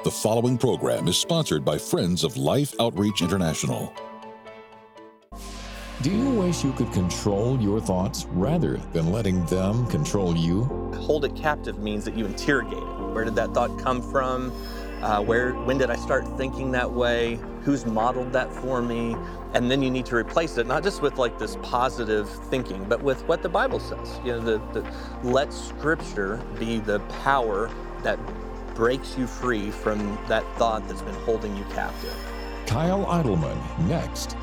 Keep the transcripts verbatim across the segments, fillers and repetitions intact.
The following program is sponsored by Friends of Life Outreach International. Do you wish you could control your thoughts rather than letting them control you? Hold it captive means that you interrogate it. Where did that thought come from? Uh, where, when did I start thinking that way? Who's modeled that for me? And then you need to replace it, not just with like this positive thinking, but with what the Bible says. You know, the, the let Scripture be the power that breaks you free from that thought that's been holding you captive. Kyle Idleman, next.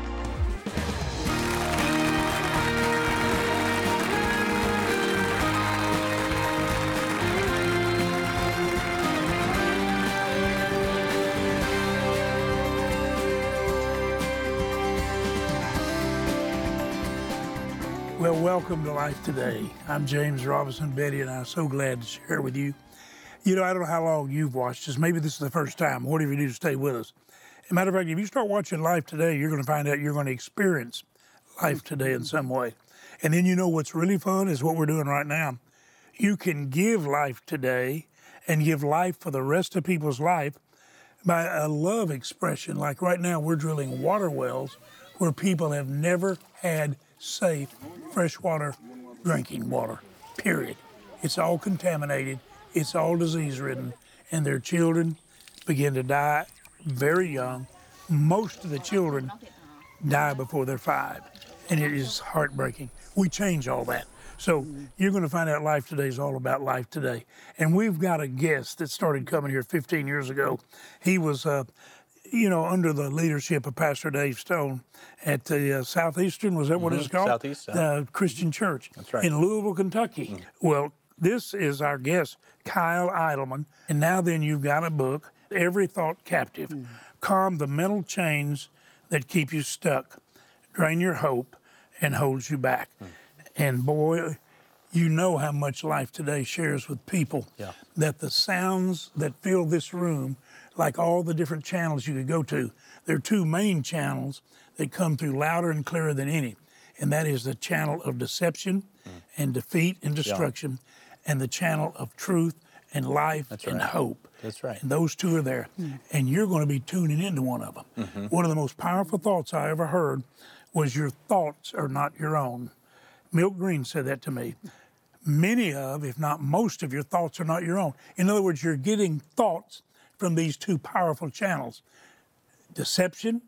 Well, welcome to Life Today. I'm James Robinson. Betty and I are so glad to share with you. You know, I don't know how long you've watched this. Maybe this is the first time. Whatever you do to stay with us. As a matter of fact, if you start watching Life Today, you're going to find out you're going to experience Life Today in some way. And then you know what's really fun is what we're doing right now. You can give Life Today and give life for the rest of people's life by a love expression. Like right now, we're drilling water wells where people have never had safe freshwater drinking water, period. It's all contaminated, it's all disease-ridden, and their children begin to die very young. Most of the children die before they're five, and it is heartbreaking. We change all that. So you're going to find out Life Today is all about Life Today. And we've got a guest that started coming here fifteen years ago. He was uh, you know, under the leadership of Pastor Dave Stone at the uh, Southeastern, was that what mm-hmm. it's called? Southeast. Uh, Christian Church. That's right. In Louisville, Kentucky. Mm. Well, this is our guest, Kyle Idleman. And now then you've got a book, Every Thought Captive. Mm. Calm the mental chains that keep you stuck, drain your hope, and hold you back. Mm. And boy, you know how much Life Today shares with people yeah. that the sounds that fill this room, like all the different channels you could go to, there are two main channels that come through louder and clearer than any. And that is the channel of deception mm. and defeat and destruction, yeah. and the channel of truth and life That's and right. hope. That's right. And those two are there. Mm. And you're going to be tuning into one of them. Mm-hmm. One of the most powerful thoughts I ever heard was your thoughts are not your own. Milt Green said that to me. Many of, if not most of your thoughts are not your own. In other words, you're getting thoughts from these two powerful channels, deception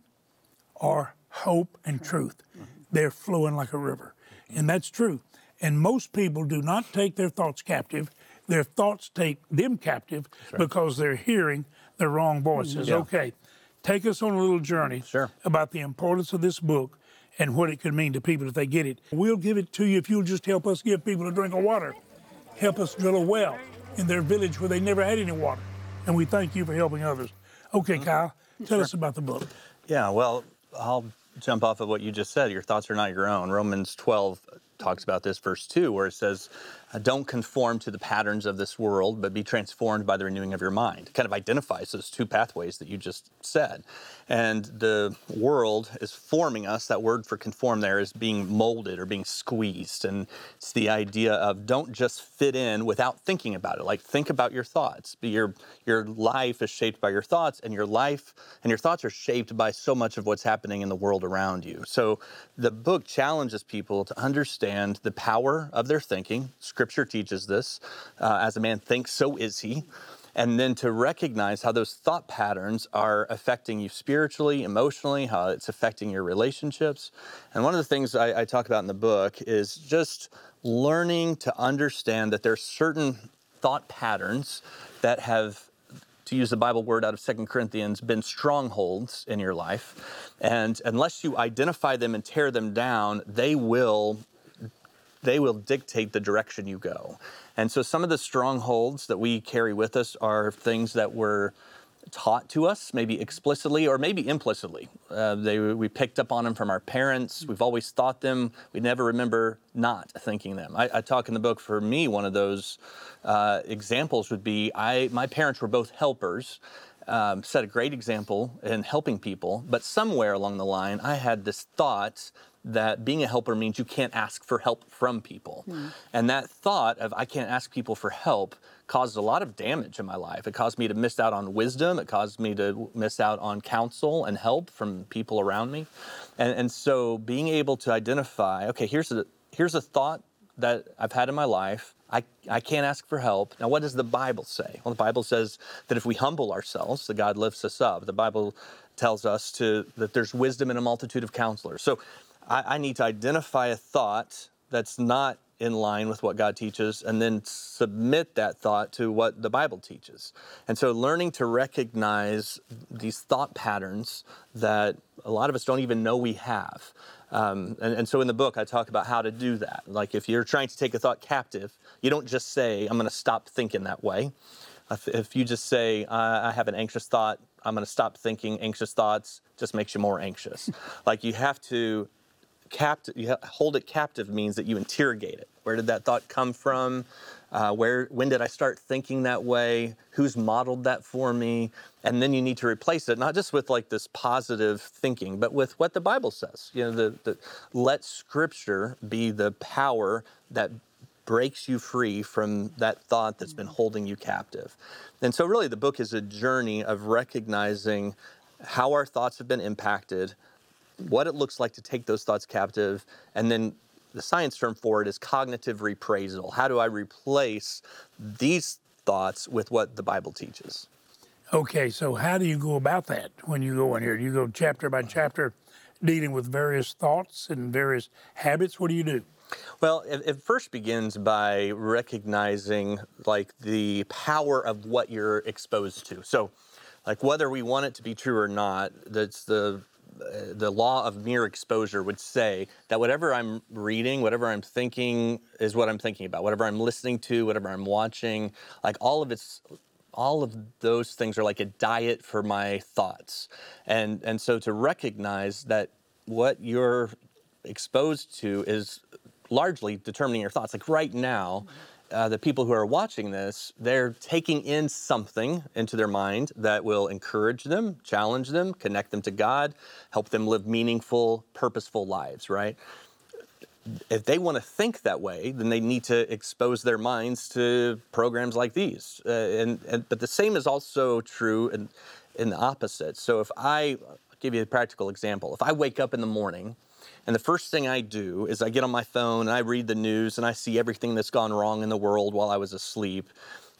or hope and truth. Mm-hmm. They're flowing like a river. Mm-hmm. And that's true. And most people do not take their thoughts captive. Their thoughts take them captive right. because they're hearing the wrong voices. Yeah. Okay, take us on a little journey sure. about the importance of this book and what it could mean to people if they get it. We'll give it to you if you'll just help us give people a drink of water. Help us drill a well in their village where they never had any water. And we thank you for helping others. Okay, mm-hmm. Kyle, tell sure. us about the book. Yeah, well, I'll jump off of what you just said. Your thoughts are not your own. Romans twelve talks about this, verse two, where it says, don't conform to the patterns of this world, but be transformed by the renewing of your mind. It kind of identifies those two pathways that you just said. And the world is forming us. That word for conform there is being molded or being squeezed. And it's the idea of don't just fit in without thinking about it. Like think about your thoughts. Your, your life is shaped by your thoughts, and your life and your thoughts are shaped by so much of what's happening in the world around you. So the book challenges people to understand the power of their thinking. Scripture teaches this. Uh, as a man thinks, so is he. And then to recognize how those thought patterns are affecting you spiritually, emotionally, how it's affecting your relationships. And one of the things I, I talk about in the book is just learning to understand that there are certain thought patterns that have, to use the Bible word out of Second Corinthians, been strongholds in your life. And unless you identify them and tear them down, they will they will dictate the direction you go. And so some of the strongholds that we carry with us are things that were taught to us, maybe explicitly or maybe implicitly. Uh, they, we picked up on them from our parents. We've always thought them. We never remember not thinking them. I, I talk in the book, for me, one of those uh, examples would be, I my parents were both helpers, um, set a great example in helping people, but somewhere along the line, I had this thought that being a helper means you can't ask for help from people. Mm. And that thought of I can't ask people for help caused a lot of damage in my life. It caused me to miss out on wisdom. It caused me to miss out on counsel and help from people around me. And, and so being able to identify, okay, here's a, here's a thought that I've had in my life. I, I can't ask for help. Now, what does the Bible say? Well, the Bible says that if we humble ourselves, that God lifts us up. The Bible tells us to that there's wisdom in a multitude of counselors. So I, I need to identify a thought that's not in line with what God teaches, and then submit that thought to what the Bible teaches. And so learning to recognize these thought patterns that a lot of us don't even know we have. Um, and, and so in the book, I talk about how to do that. Like if you're trying to take a thought captive, you don't just say, I'm going to stop thinking that way. If, if you just say, I, I have an anxious thought, I'm going to stop thinking anxious thoughts, just makes you more anxious. Like you have to Captive, you hold it captive means that you interrogate it. Where did that thought come from? Uh, where, when did I start thinking that way? Who's modeled that for me? And then you need to replace it, not just with like this positive thinking, but with what the Bible says. You know, the, the let Scripture be the power that breaks you free from that thought that's been holding you captive. And so really the book is a journey of recognizing how our thoughts have been impacted, what it looks like to take those thoughts captive, and then the science term for it is cognitive reappraisal. How do I replace these thoughts with what the Bible teaches? Okay, so how do you go about that when you go in here? Do you go chapter by chapter dealing with various thoughts and various habits? What do you do? Well, it, it first begins by recognizing like the power of what you're exposed to. So like whether we want it to be true or not, that's the the law of mere exposure would say that whatever I'm reading, whatever I'm thinking is what I'm thinking about. Whatever I'm listening to, whatever I'm watching, like all of it's, all of those things are like a diet for my thoughts. And and so to recognize that what you're exposed to is largely determining your thoughts. Like right now, Uh, the people who are watching this, they're taking in something into their mind that will encourage them, challenge them, connect them to God, help them live meaningful, purposeful lives, right? If they want to think that way, then they need to expose their minds to programs like these. Uh, and, and But the same is also true in, in the opposite. So if I, I'll give you a practical example. If I wake up in the morning, and the first thing I do is I get on my phone and I read the news and I see everything that's gone wrong in the world while I was asleep.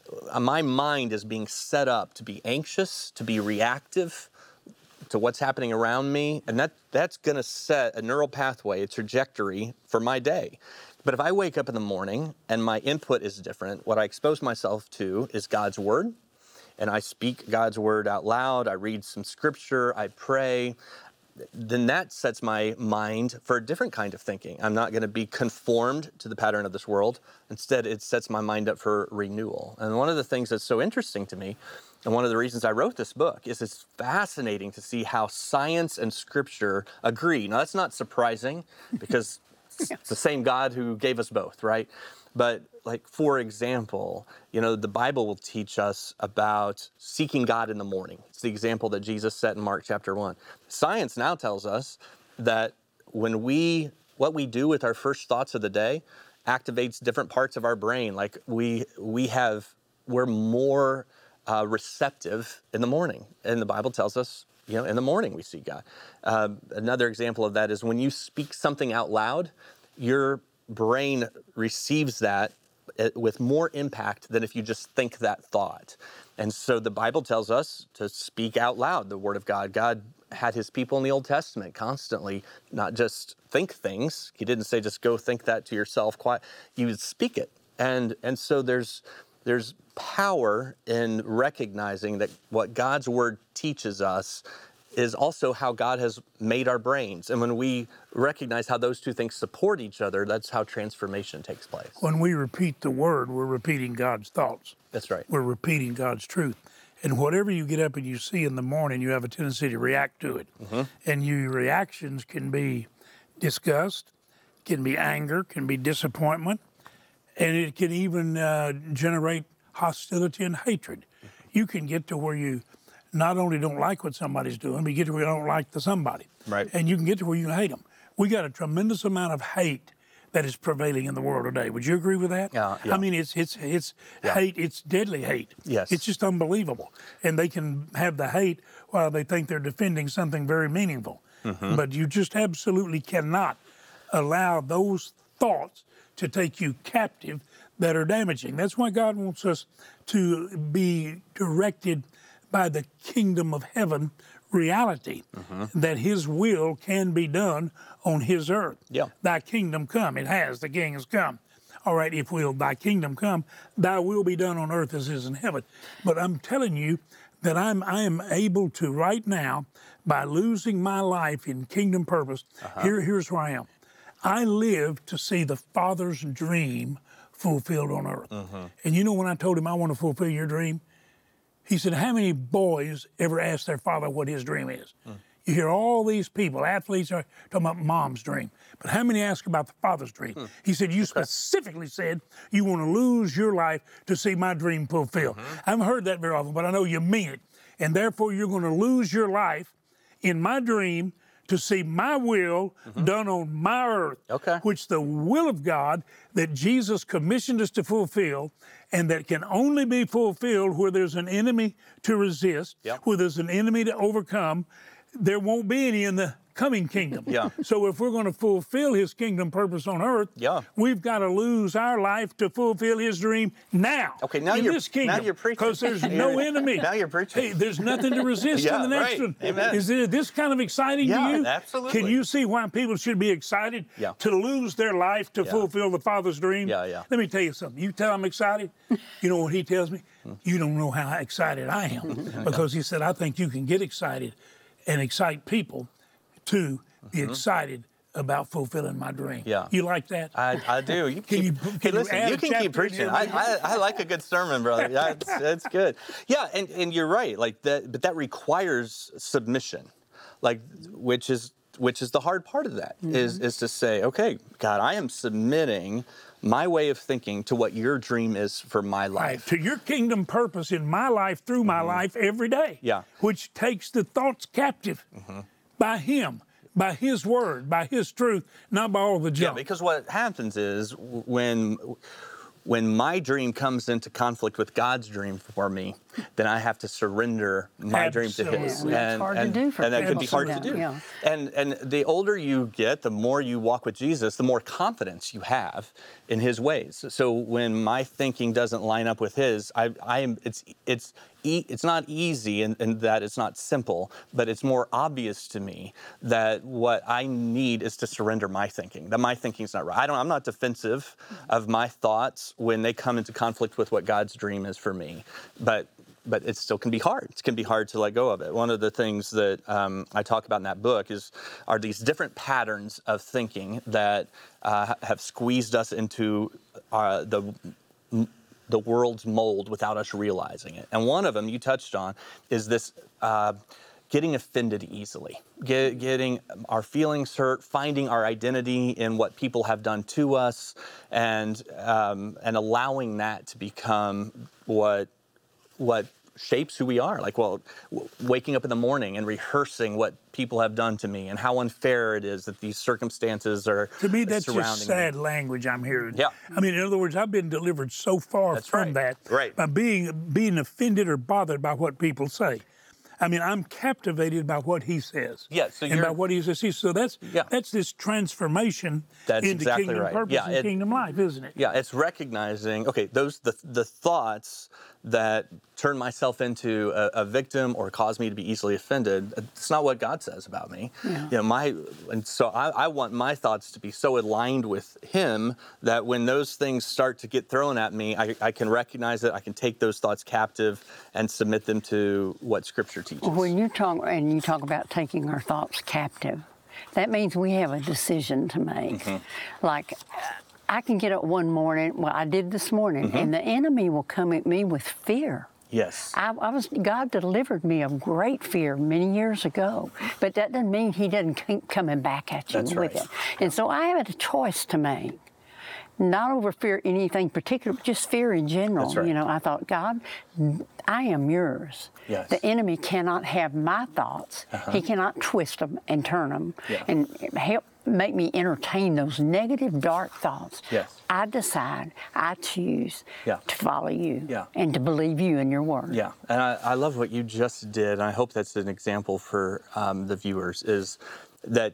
My mind is being set up to be anxious, to be reactive to what's happening around me. And that, that's going to set a neural pathway, a trajectory for my day. But if I wake up in the morning and my input is different, what I expose myself to is God's Word. And I speak God's Word out loud. I read some scripture. I pray. Then that sets my mind for a different kind of thinking. I'm not going to be conformed to the pattern of this world. Instead, it sets my mind up for renewal. And one of the things that's so interesting to me, and one of the reasons I wrote this book, is it's fascinating to see how science and Scripture agree. Now, that's not surprising because it's the same God who gave us both, right? But like, for example, you know, the Bible will teach us about seeking God in the morning. It's the example that Jesus set in Mark chapter one. Science now tells us that when we, what we do with our first thoughts of the day activates different parts of our brain. Like we, we have, we're more uh, receptive in the morning. And the Bible tells us, you know, in the morning we see God. Uh, another example of that is when you speak something out loud, your brain receives that with more impact than if you just think that thought. And so the Bible tells us to speak out loud the Word of God. God had his people in the Old Testament constantly not just think things. He didn't say just go think that to yourself quiet. He would speak it. And and so there's there's power in recognizing that what God's Word teaches us is also how God has made our brains. And when we recognize how those two things support each other, that's how transformation takes place. When we repeat the Word, we're repeating God's thoughts. That's right. We're repeating God's truth. And whatever you get up and you see in the morning, you have a tendency to react to it. Mm-hmm. And your reactions can be disgust, can be anger, can be disappointment, and it can even uh, generate hostility and hatred. You can get to where you not only don't like what somebody's doing, but you get to where you don't like the somebody. Right. And you can get to where you can hate them. We got a tremendous amount of hate that is prevailing in the world today. Would you agree with that? Yeah, yeah. I mean, it's it's it's Yeah. hate. It's deadly hate. Yes. It's just unbelievable, and they can have the hate while they think they're defending something very meaningful. Mm-hmm. But you just absolutely cannot allow those thoughts to take you captive that are damaging. That's why God wants us to be directed by the kingdom of heaven reality, Mm-hmm. that his will can be done on his earth. Yeah. Thy kingdom come. It has. The king has come. All right, if will thy kingdom come, thy will be done on earth as is in heaven. But I'm telling you that I'm I am able to right now, by losing my life in kingdom purpose, Uh-huh. here, here's where I am. I live to see the Father's dream fulfilled on earth. Mm-hmm. And you know when I told him I want to fulfill your dream? He said, how many boys ever ask their father what his dream is? Mm. You hear all these people, athletes are talking about mom's dream. But how many ask about the father's dream? Hmm. He said, you specifically said you want to lose your life to see my dream fulfilled. Mm-hmm. I haven't heard that very often, but I know you mean it. And therefore you're going to lose your life in my dream to see my will done on my earth, Okay. which the will of God that Jesus commissioned us to fulfill, and that can only be fulfilled where there's an enemy to resist, Yep. where there's an enemy to overcome. There won't be any in the coming kingdom. Yeah. So if we're going to fulfill his kingdom purpose on earth, Yeah. we've got to lose our life to fulfill his dream now. Okay, now in you're- this kingdom, now you're preaching. because there's no You're- enemy. now you're preaching. Hey, there's nothing to resist Yeah, in the next right. one. Amen. Is it this kind of exciting Yeah, to you? absolutely. Can you see why people should be excited Yeah. to lose their life to Yeah. fulfill the Father's dream? Yeah, yeah. Let me tell you something. You tell I'm excited, you know what he tells me? You don't know how excited I am. Because he said, I think you can get excited and excite people to be excited about fulfilling my dream. Yeah. You like that? I, I do. You Can keep, you- hey, can you listen, add you a can chapter keep in preaching. here? I, I, I like a good sermon, brother. Yeah, it's, it's good. Yeah, and, and you're right. Like that, but that requires submission, like which is which is the hard part of that Mm-hmm. is is to say, okay, God, I am submitting my way of thinking to what your dream is for my Right, life. to your kingdom purpose in my life, through my life, every day. Mm-hmm. Yeah. Which takes the thoughts captive by him, by his word, by his truth, not by all the Yeah, junk. because what happens is when when my dream comes into conflict with God's dream for me, then I have to surrender my dream to His, Absolutely. Yeah, it's hard to and, do for and that can people be hard to sometimes, do. yeah. And and the older you get, the more you walk with Jesus, the more confidence you have in His ways. So when my thinking doesn't line up with His, I I am it's it's e- it's not easy in, in that it's not simple, but it's more obvious to me that what I need is to surrender my thinking. That my thinking's not right. I don't. I'm not defensive of my thoughts when they come into conflict with what God's dream is for me, but. But it still can be hard. It can be hard to let go of it. One of the things that um, I talk about in that book is are these different patterns of thinking that uh, have squeezed us into uh, the the world's mold without us realizing it. And one of them you touched on is this uh, getting offended easily, Get, getting our feelings hurt, finding our identity in what people have done to us, and um, and allowing that to become what what shapes who we are. Like, well, w- waking up in the morning and rehearsing what people have done to me and how unfair it is that these circumstances are To me, that's surrounding just sad me. language I'm hearing. Yeah. I mean, in other words, I've been delivered so far That's from right. that Right. by being being offended or bothered by what people say. I mean, I'm captivated by what he says. Yeah, so and you're- by what he says. So that's Yeah. that's this transformation That's into exactly kingdom right. purpose Yeah, and it- kingdom life, isn't it? Yeah, it's recognizing, okay, those the the thoughts that turn myself into a, a victim or cause me to be easily offended, it's not what God says about me. Yeah. You know, my and so I, I want my thoughts to be so aligned with Him that when those things start to get thrown at me, I, I can recognize it, I can take those thoughts captive and submit them to what Scripture teaches. When you talk and you talk about taking our thoughts captive, that means we have a decision to make. Mm-hmm. Like, I can get up one morning, well, I did this morning, Mm-hmm. and the enemy will come at me with fear. Yes. I, I was God delivered me of great fear many years ago, but that doesn't mean He doesn't keep coming back at you That's with right. it. And so I had a choice to make. Not over fear anything particular, but just fear in general. That's right. You know, I thought, God, I am yours. Yes. The enemy cannot have my thoughts. He cannot twist them and turn them Yeah. and help make me entertain those negative, dark thoughts. Yes. I decide, I choose Yeah. to follow you Yeah. and to believe you and your word. Yeah, and I, I love what you just did, and I hope that's an example for um, the viewers, is that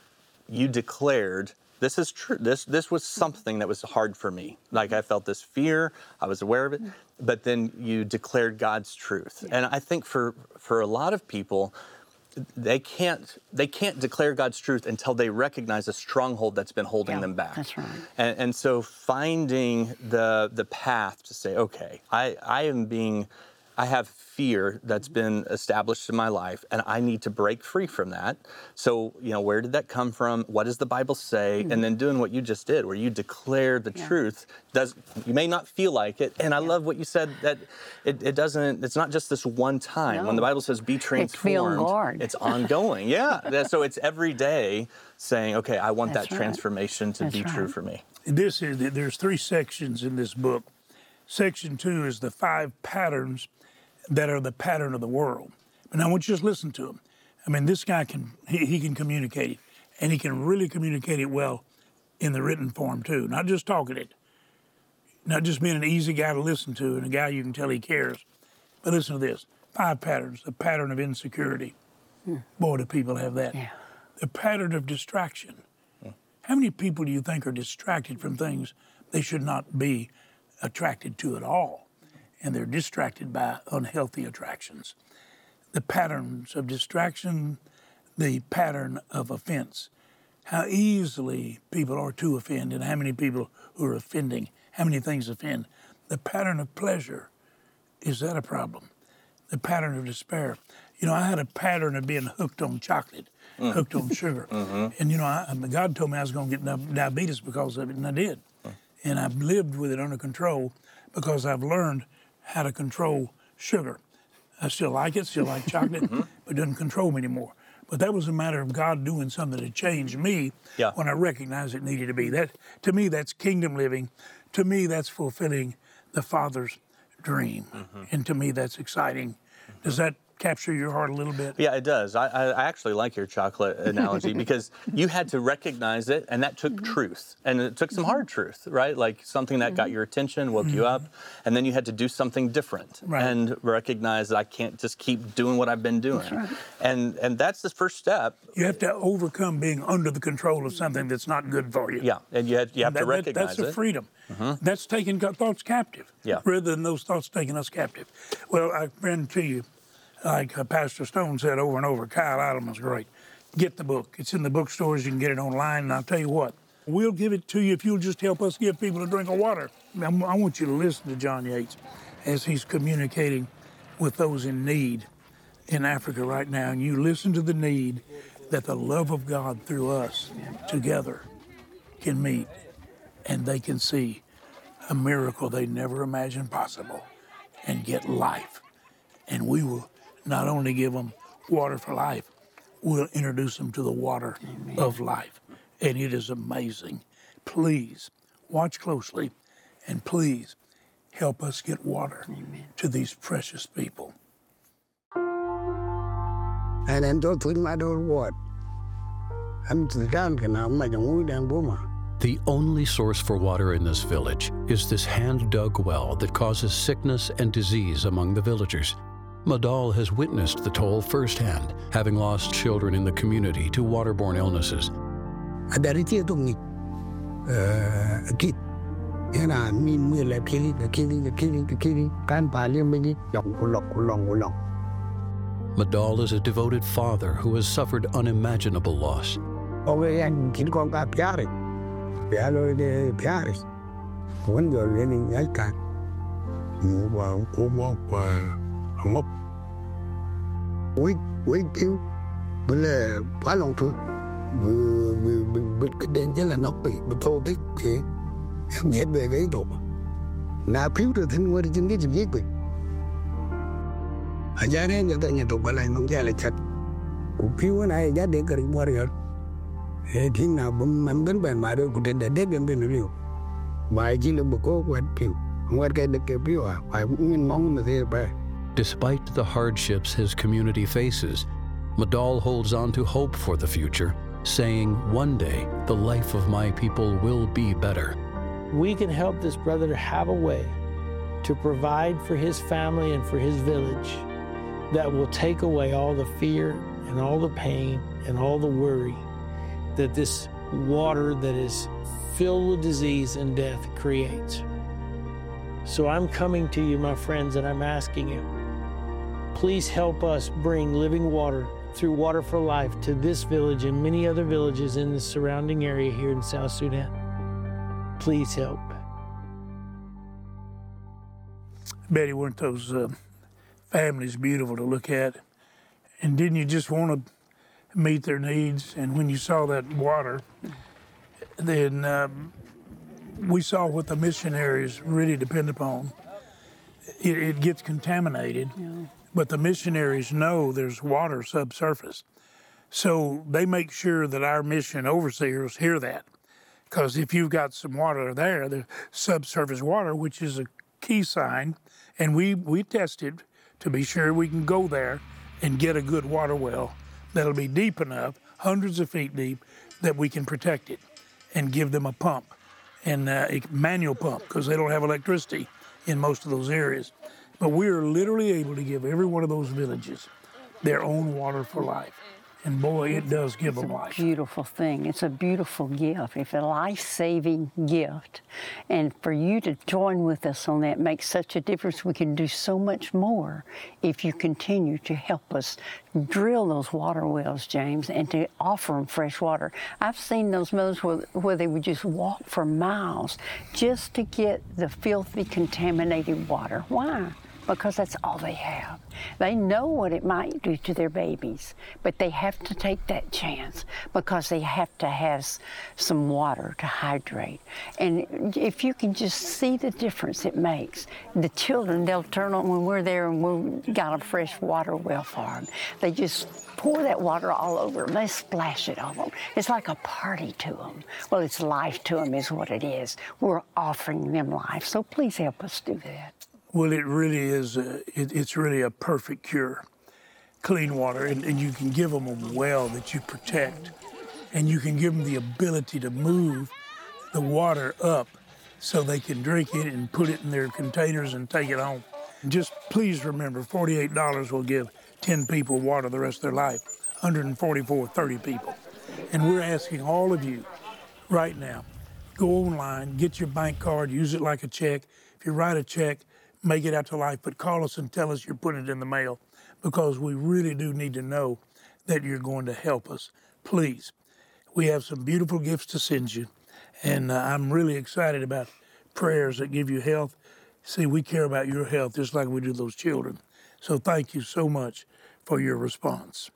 you declared, this is true, this this was something that was hard for me. Like, I felt this fear, I was aware of it, but then you declared God's truth. Yeah. And I think for, for a lot of people, they can't they can't declare God's truth until they recognize a stronghold that's been holding Yeah, them back. that's right. And, and so finding the the path to say, okay, I, I am being, I have fear that's been established in my life, and I need to break free from that. So, you know, where did that come from? What does the Bible say? Mm-hmm. And then doing what you just did, where you declare the yeah. truth. Does you may not feel like it, and I yeah. love what you said, that it, it doesn't. It's not just this one time. No. When the Bible says be transformed, it's, be on guard. It's ongoing. Yeah. So it's every day saying, okay, I want That's that right. transformation to That's be right. true for me. This is there's three sections in this book. Section two is the five patterns that are the pattern of the world. But now I want you to just listen to him. I mean, this guy can he, he can communicate it, and he can really communicate it well in the written form too. Not just talking it, not just being an easy guy to listen to and a guy you can tell he cares. But listen to this: five patterns. The pattern of insecurity. Hmm. Boy, do people have that. Yeah. The pattern of distraction. Hmm. How many people do you think are distracted from things they should not be attracted to at all? And they're distracted by unhealthy attractions. The patterns of distraction, the pattern of offense. How easily people are to offend, and how many people who are offending, how many things offend. The pattern of pleasure, is that a problem? The pattern of despair. You know, I had a pattern of being hooked on chocolate, mm. hooked on sugar. Mm-hmm. And, you know, I, God told me I was going to get diabetes because of it, and I did. Mm. And I've lived with it under control because I've learned how to control sugar. I still like it, still like chocolate, mm-hmm. but it doesn't control me anymore. But that was a matter of God doing something to change me yeah. when I recognized it needed to be. That, to me, that's kingdom living. To me, that's fulfilling the Father's dream. Mm-hmm. And to me, that's exciting. Mm-hmm. Does that capture your heart a little bit? Yeah, it does. I, I actually like your chocolate analogy because you had to recognize it, and that took mm-hmm. truth. And it took some hard truth, right? Like something that mm-hmm. got your attention, woke mm-hmm. you up, and then you had to do something different right. and recognize that I can't just keep doing what I've been doing. That's right. And and that's the first step. You have to overcome being under the control of something that's not good for you. Yeah, and you have, you have that, to recognize that, that's it. That's a freedom. Mm-hmm. That's taking thoughts captive, yeah. rather than those thoughts taking us captive. Well, I friend to you, like uh, Pastor Stone said over and over, Kyle Idleman's great. Get the book. It's in the bookstores. You can get it online. And I'll tell you what, we'll give it to you if you'll just help us give people a drink of water. I, I want you to listen to John Yates as he's communicating with those in need in Africa right now. And you listen to the need that the love of God through us together can meet, and they can see a miracle they never imagined possible and get life. And we will not only give them water for life, we'll introduce them to the water Amen. Of life. And it is amazing. Please watch closely, and please help us get water Amen. To these precious people. And then don't think my door what. I'm to the down can now make a wood and boomer. The only source for water in this village is this hand-dug well that causes sickness and disease among the villagers. Madal has witnessed the toll firsthand, having lost children in the community to waterborne illnesses. Dari dia tu ni, kit, era min mula kiri, kiri, kiri, kiri, kan paling begini, long, long, long, long. Madal is a devoted father who has suffered unimaginable loss. Okay, yang kiri kau kat piaris, pialo de piaris, pun jual ni ni kan, muba, muba, ngop, wait, wait, you, bela, palong tu. Bị cái đèn chứ là nó bị bị thô tích thì em nhét về cái độ na phiếu được thân qua đi trên cái gì biết vậy ở giá này người ta nhà tụ lại nông gia lại chặt cụ phiếu này giá để cái mua rồi thì nào bấm bấm bấm bàn mà đôi cụ đến để đếp em bên rồi bài chỉ là một cô quạt phiếu quạt cái được cái phiếu à phải nguyên mong mà thế vậy. Despite the hardships his community faces, Madal holds on to hope for the future saying one day the life of my people will be better. We can help this brother to have a way to provide for his family and for his village that will take away all the fear and all the pain and all the worry that this water that is filled with disease and death creates. So I'm coming to you, my friends, and I'm asking you, please help us bring living water through Water for Life to this village and many other villages in the surrounding area here in South Sudan. Please help. Betty, weren't those uh, families beautiful to look at? And didn't you just want to meet their needs? And when you saw that water, then um, we saw what the missionaries really depend upon. It, it gets contaminated, yeah. But the missionaries know there's water subsurface. So they make sure that our mission overseers hear that. Because if you've got some water there, the subsurface water, which is a key sign, and we, we tested to be sure we can go there and get a good water well that'll be deep enough, hundreds of feet deep, that we can protect it and give them a pump, and uh, a manual pump, because they don't have electricity in most of those areas. But we are literally able to give every one of those villages their own Water for Life. And boy, it does give them life. It's a beautiful thing. It's a beautiful gift. It's a life-saving gift. And for you to join with us on that makes such a difference. We can do so much more if you continue to help us drill those water wells, James, and to offer them fresh water. I've seen those mothers where, where they would just walk for miles just to get the filthy, contaminated water. Why? Because that's all they have. They know what it might do to their babies, but they have to take that chance because they have to have some water to hydrate. And if you can just see the difference it makes, the children, they'll turn on, when we're there and we've got a fresh water well for them, they just pour that water all over them. They splash it on them. It's like a party to them. Well, it's life to them is what it is. We're offering them life, so please help us do that. Well, it really is, a, it, it's really a perfect cure. Clean water, and, and you can give them a well that you protect, and you can give them the ability to move the water up so they can drink it and put it in their containers and take it home. And just please remember, forty-eight dollars will give ten people water the rest of their life, one hundred forty-four, thirty people. And we're asking all of you right now, go online, get your bank card, use it like a check. If you write a check, make it out to life, but call us and tell us you're putting it in the mail, because we really do need to know that you're going to help us. Please, we have some beautiful gifts to send you, and uh, I'm really excited about prayers that give you health. See, we care about your health just like we do those children. So thank you so much for your response.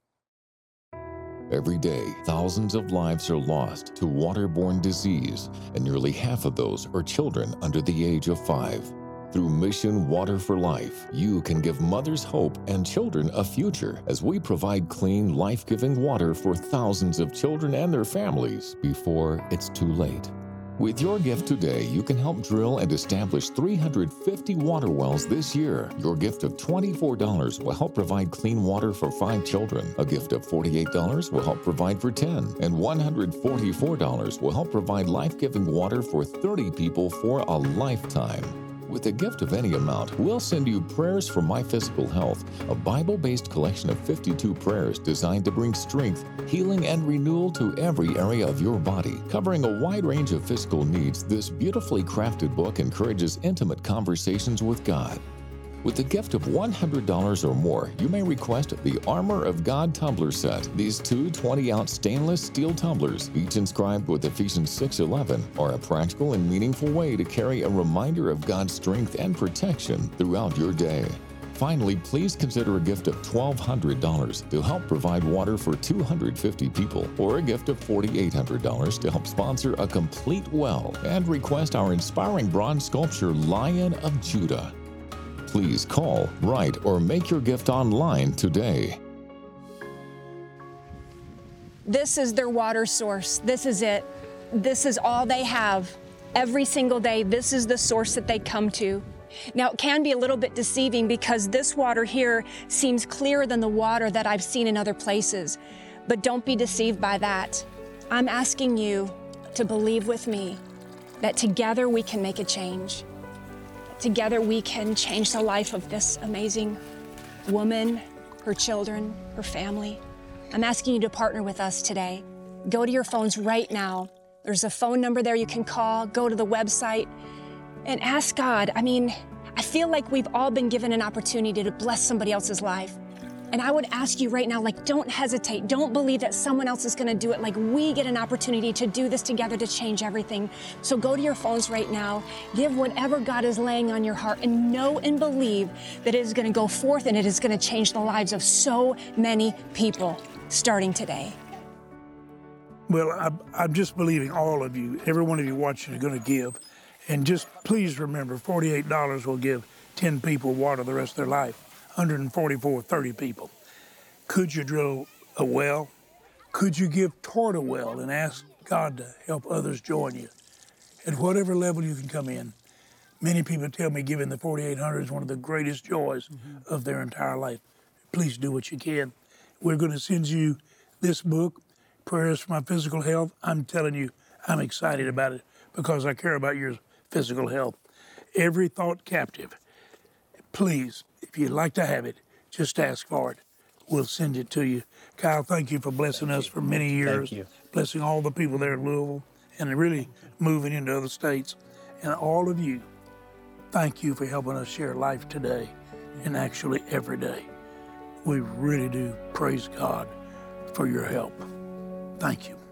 Every day, thousands of lives are lost to waterborne disease, and nearly half of those are children under the age of five. Through Mission Water for Life, you can give mothers hope and children a future as we provide clean, life-giving water for thousands of children and their families before it's too late. With your gift today, you can help drill and establish three hundred fifty water wells this year. Your gift of twenty-four dollars will help provide clean water for five children. A gift of forty-eight dollars will help provide for ten. And one hundred forty-four dollars will help provide life-giving water for thirty people for a lifetime. With a gift of any amount, we'll send you Prayers for My Physical Health, a Bible-based collection of fifty-two prayers designed to bring strength, healing, and renewal to every area of your body. Covering a wide range of physical needs, this beautifully crafted book encourages intimate conversations with God. With a gift of one hundred dollars or more, you may request the Armor of God tumbler set. These two twenty-ounce stainless steel tumblers, each inscribed with Ephesians six eleven, are a practical and meaningful way to carry a reminder of God's strength and protection throughout your day. Finally, please consider a gift of twelve hundred dollars to help provide water for two hundred fifty people, or a gift of four thousand eight hundred dollars to help sponsor a complete well, and request our inspiring bronze sculpture Lion of Judah. Please call, write, or make your gift online today. This is their water source. This is it. This is all they have. Every single day, this is the source that they come to. Now, it can be a little bit deceiving because this water here seems clearer than the water that I've seen in other places. But don't be deceived by that. I'm asking you to believe with me that together we can make a change. Together we can change the life of this amazing woman, her children, her family. I'm asking you to partner with us today. Go to your phones right now. There's a phone number there you can call. Go to the website and ask God. I mean, I feel like we've all been given an opportunity to bless somebody else's life. And I would ask you right now, like, don't hesitate. Don't believe that someone else is gonna do it. Like, we get an opportunity to do this together to change everything. So go to your phones right now, give whatever God is laying on your heart, and know and believe that it is gonna go forth and it is gonna change the lives of so many people starting today. Well, I'm, I'm just believing all of you, every one of you watching, are gonna give. And just please remember, forty-eight dollars will give ten people water the rest of their life. one hundred forty-four, thirty people. Could you drill a well? Could you give toward a well and ask God to help others join you? At whatever level you can come in. Many people tell me giving the forty-eight hundred is one of the greatest joys mm-hmm. of their entire life. Please do what you can. We're going to send you this book, Prayers for My Physical Health. I'm telling you, I'm excited about it because I care about your physical health. Every Thought Captive. Please, if you'd like to have it, just ask for it. We'll send it to you. Kyle, thank you for blessing thank us you. for many years. Thank you. Blessing all the people there in Louisville and really moving into other states. And all of you, thank you for helping us share life today and actually every day. We really do praise God for your help. Thank you.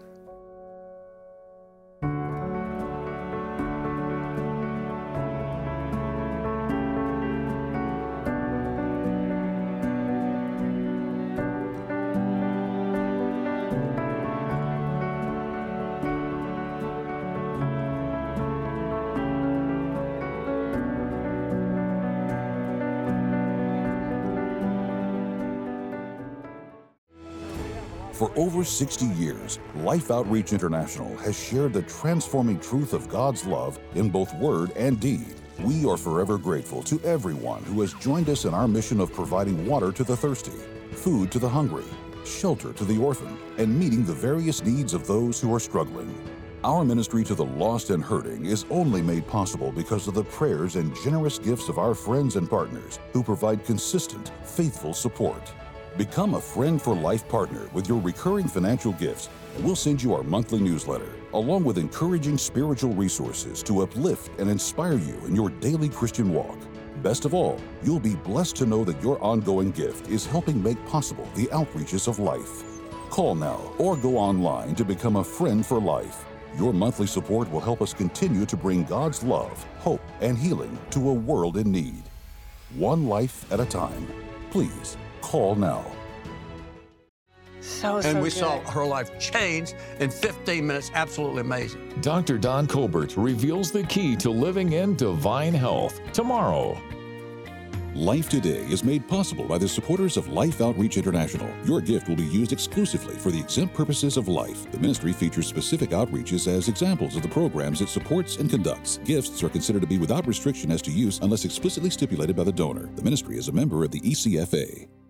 For over sixty years, Life Outreach International has shared the transforming truth of God's love in both word and deed. We are forever grateful to everyone who has joined us in our mission of providing water to the thirsty, food to the hungry, shelter to the orphan, and meeting the various needs of those who are struggling. Our ministry to the lost and hurting is only made possible because of the prayers and generous gifts of our friends and partners who provide consistent, faithful support. Become a Friend for Life partner with your recurring financial gifts, and we'll send you our monthly newsletter, along with encouraging spiritual resources to uplift and inspire you in your daily Christian walk. Best of all, you'll be blessed to know that your ongoing gift is helping make possible the outreaches of life. Call now or go online to become a Friend for Life. Your monthly support will help us continue to bring God's love, hope, and healing to a world in need. One life at a time. Please, call now. So, so and we good. saw her life change in fifteen minutes. Absolutely amazing. Doctor Don Colbert reveals the key to living in divine health tomorrow. Life Today is made possible by the supporters of Life Outreach International. Your gift will be used exclusively for the exempt purposes of life. The ministry features specific outreaches as examples of the programs it supports and conducts. Gifts are considered to be without restriction as to use unless explicitly stipulated by the donor. The ministry is a member of the E C F A.